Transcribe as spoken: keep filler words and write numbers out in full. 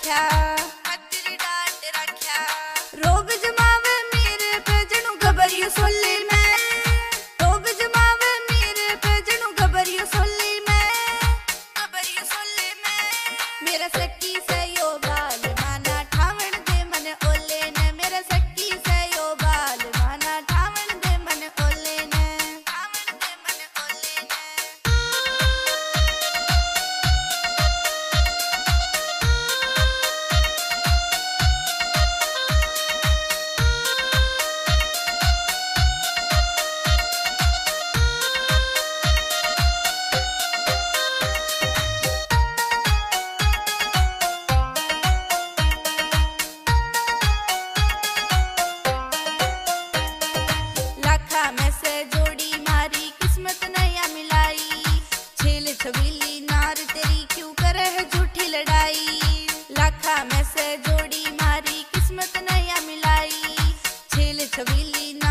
रख्या, तेरी डांट रख्या। रोब जमावे मेरे पे जनू गबरियो सोली में, रोब जमावे मेरे पे जनू गबरियो सोली में, गबरियो सोली में। मेरा सखी से यो बाल माना ठावण दे मन ओले ने, मेरा सखी से यो बाल माना ठावण दे मन ओले ने, ठावण दे मन ओले ने। लाखा में से जोड़ी मारी किस्मत नया मिलाई, छेल छबीली नार तेरी क्यों करे है झूठी लड़ाई। लाखा में से जोड़ी मारी किस्मत नया मिलाई, छेल छबीली नार